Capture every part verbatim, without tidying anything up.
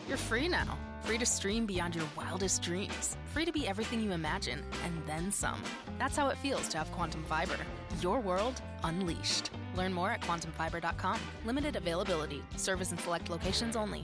You're free now. Free to stream beyond your wildest dreams. Free to be everything you imagine, and then some. That's how it feels to have Quantum Fiber. Your world unleashed. Learn more at quantum fiber dot com. Limited availability. Service in select locations only.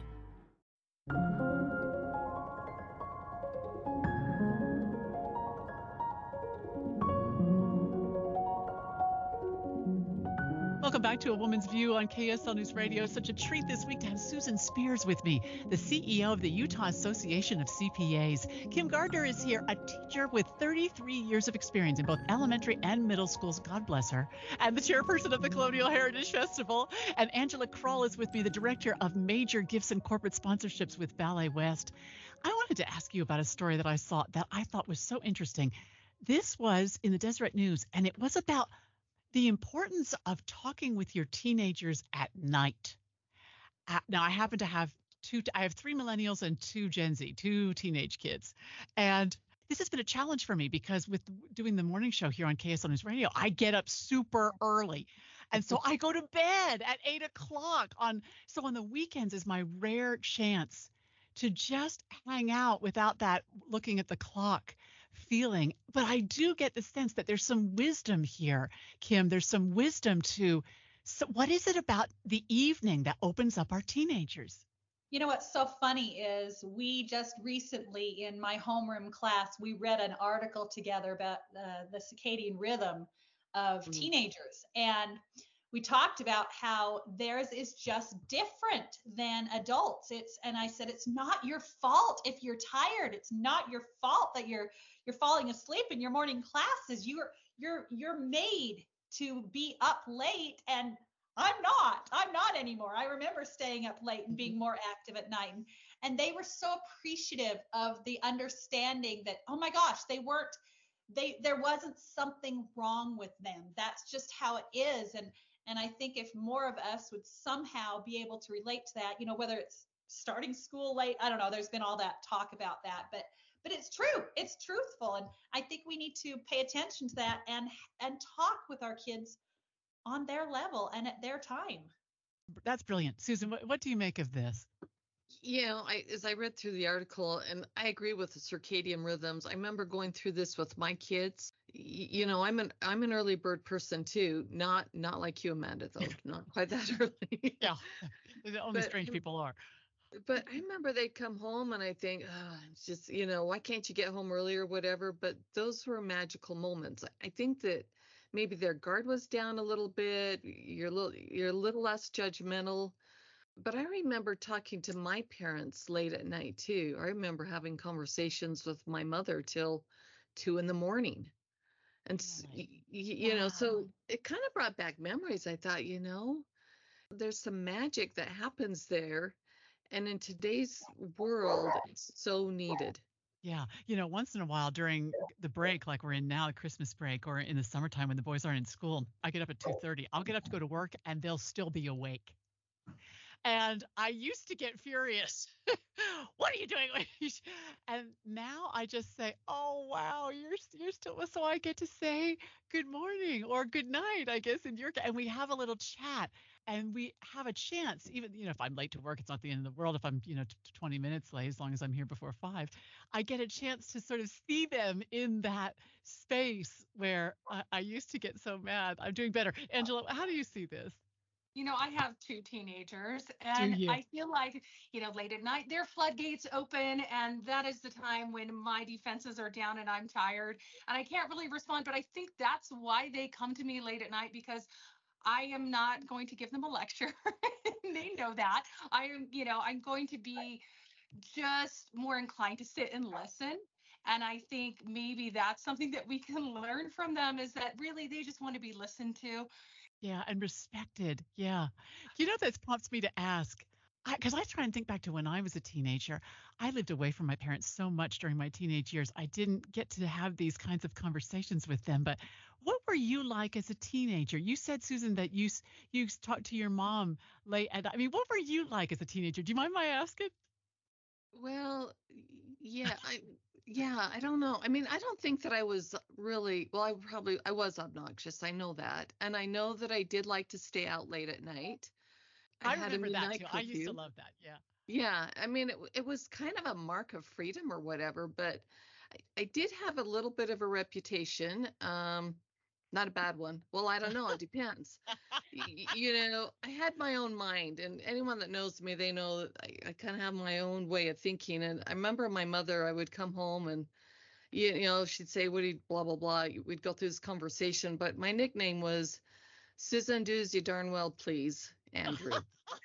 Welcome back to A Woman's View on K S L News Radio. Such a treat this week to have Susan Spears with me, the C E O of the Utah Association of C P As. Kim Gardner is here, a teacher with thirty-three years of experience in both elementary and middle schools, God bless her, and the chairperson of the Colonial Heritage Festival. And Angela Krull is with me, the director of major gifts and corporate sponsorships with Ballet West. I wanted to ask you about a story that I saw that I thought was so interesting. This was in the Deseret News, and it was about the importance of talking with your teenagers at night. Uh, now, I happen to have two, I have three millennials and two Gen Z, two teenage kids. And this has been a challenge for me because with doing the morning show here on K S L News Radio, I get up super early. And so I go to bed at eight o'clock on. So on the weekends is my rare chance to just hang out without that looking at the clock feeling. But I do get the sense that there's some wisdom here, Kim. There's some wisdom to, so what is it about the evening that opens up our teenagers? You know what's so funny is we just recently in my homeroom class, we read an article together about uh, the circadian rhythm of mm-hmm. teenagers. And we talked about how theirs is just different than adults. It's, and I said, it's not your fault if you're tired. It's not your fault that you're you're falling asleep in your morning classes. You're you're you're made to be up late, and I'm not. I'm not anymore. I remember staying up late and being more active at night. And, and they were so appreciative of the understanding that, oh my gosh, they weren't, they there wasn't something wrong with them. That's just how it is. And And I think if more of us would somehow be able to relate to that, you know, whether it's starting school late, I don't know, there's been all that talk about that, but but it's true. It's truthful. And I think we need to pay attention to that and and talk with our kids on their level and at their time. That's brilliant. Susan, what, what do you make of this? You know, I, as I read through the article, and I agree with the circadian rhythms. I remember going through this with my kids. Y- you know, I'm an I'm an early bird person too. Not not like you, Amanda, though. Not quite that early. Yeah, only but, strange people are. But I remember they'd come home, and I think, oh, it's just, you know, why can't you get home early or whatever? But those were magical moments. I think that maybe their guard was down a little bit. You're a little you're a little less judgmental. But I remember talking to my parents late at night, too. I remember having conversations with my mother till two in the morning. And, right. you, you wow. know, so it kind of brought back memories. I thought, you know, there's some magic that happens there. And in today's world, it's so needed. Yeah. You know, once in a while during the break, like we're in now, the Christmas break, or in the summertime when the boys aren't in school, I get up at two thirty. I'll get up to go to work and they'll still be awake. And I used to get furious. What are you doing? And now I just say, oh, wow, you're you're still. So I get to say good morning or good night, I guess, in your case. And we have a little chat and we have a chance. Even, you know, if I'm late to work, it's not the end of the world. If I'm, you know, twenty minutes late, as long as I'm here before five, I get a chance to sort of see them in that space where I, I used to get so mad. I'm doing better. Angela, how do you see this? You know, I have two teenagers, and I feel like, you know, late at night, their floodgates open, and that is the time when my defenses are down and I'm tired, and I can't really respond. But I think that's why they come to me late at night, because I am not going to give them a lecture. They know that. I am, you know, I'm going to be just more inclined to sit and listen. And I think maybe that's something that we can learn from them, is that really they just want to be listened to. Yeah, and respected. Yeah. You know, that prompts me to ask, because I, I try and think back to when I was a teenager. I lived away from my parents so much during my teenage years. I didn't get to have these kinds of conversations with them. But what were you like as a teenager? You said, Susan, that you you talked to your mom late at night. I mean, what were you like as a teenager? Do you mind my asking? Well, yeah, I, yeah, I don't know. I mean, I don't think that I was really, well, I probably, I was obnoxious. I know that. And I know that I did like to stay out late at night. I, I had remember a that too. I used to love that. Yeah. Yeah, I mean, it, it was kind of a mark of freedom or whatever, but I, I did have a little bit of a reputation. Um, not a bad one. Well, I don't know. It depends. Y- you know, I had my own mind, and anyone that knows me, they know that I, I kind of have my own way of thinking. And I remember my mother, I would come home and, you, you know, she'd say, what do you, blah, blah, blah. We'd go through this conversation, but my nickname was Susan Doos, you darn well, please, Andrew.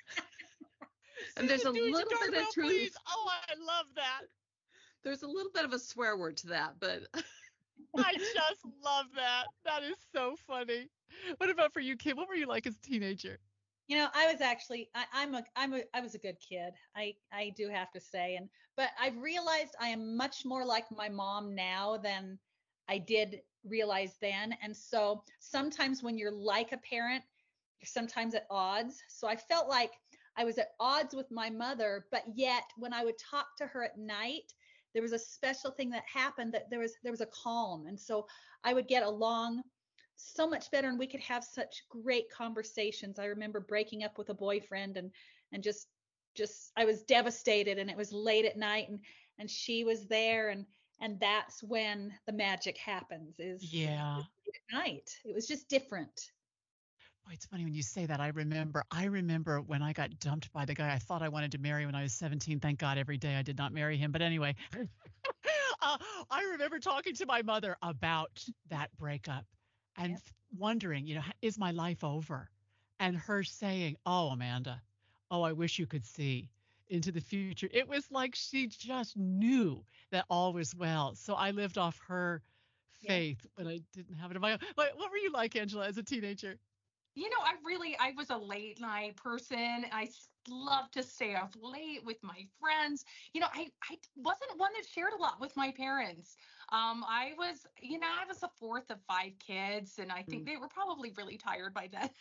And there's a little bit of well, truth. Please. Oh, I love that. There's a little bit of a swear word to that, but I just love that. That is so funny. What about for you, Kim? What were you like as a teenager? You know, I was actually I, I'm a I'm a I was a good kid. I I do have to say, and but I've realized I am much more like my mom now than I did realize then. And so sometimes when you're like a parent, you're sometimes at odds. So I felt like I was at odds with my mother, but yet when I would talk to her at night, there was a special thing that happened, that there was there was a calm. And so I would get along so much better, and we could have such great conversations. I remember breaking up with a boyfriend, and and just just I was devastated, and it was late at night, and and she was there, and and that's when the magic happens, is Yeah. late at night. It was just different. Boy, it's funny when you say that. I remember, I remember when I got dumped by the guy I thought I wanted to marry when I was seventeen. Thank God every day I did not marry him. But anyway, uh, I remember talking to my mother about that breakup and Yep. wondering, you know, is my life over? And her saying, oh, Amanda, oh, I wish you could see into the future. It was like she just knew that all was well. So I lived off her Yeah. faith, but I didn't have it in my own. What, what were you like, Angela, as a teenager? You know, I really, I was a late night person. I love to stay up late with my friends. You know, I, I wasn't one that shared a lot with my parents. Um, I was, you know, I was the fourth of five kids, and I think Mm. they were probably really tired by then.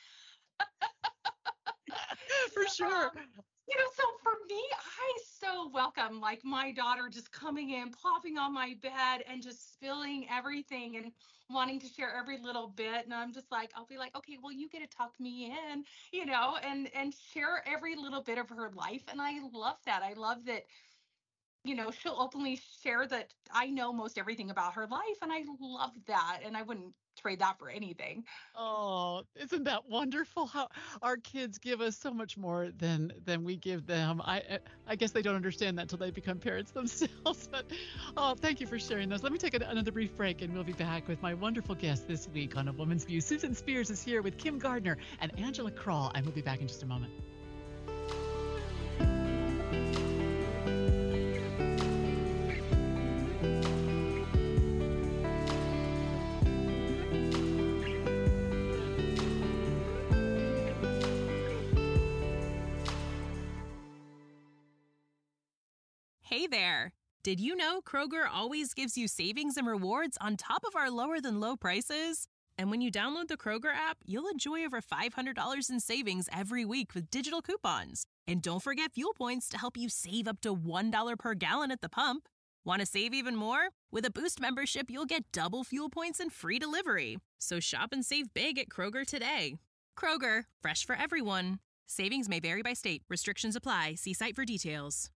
For sure. Um, you know, so for me, I so welcome like my daughter just coming in, plopping on my bed and just spilling everything and wanting to share every little bit. And I'm just like, I'll be like, okay, well, you get to tuck me in, you know, and and share every little bit of her life. And I love that. I love that, you know, she'll openly share that I know most everything about her life. And I love that. And I wouldn't trade that for anything. Oh, isn't that wonderful how our kids give us so much more than than we give them. I I guess they don't understand that until they become parents themselves. But oh, thank you for sharing those. Let me take a, another brief break, and we'll be back with my wonderful guest this week on A Woman's View. Susan Spears is here with Kim Gardner and Angela Krall, and we'll be back in just a moment. Hey there! Did you know Kroger always gives you savings and rewards on top of our lower-than-low prices? And when you download the Kroger app, you'll enjoy over five hundred dollars in savings every week with digital coupons. And don't forget fuel points to help you save up to one dollar per gallon at the pump. Want to save even more? With a Boost membership, you'll get double fuel points and free delivery. So shop and save big at Kroger today. Kroger, fresh for everyone. Savings may vary by state. Restrictions apply. See site for details.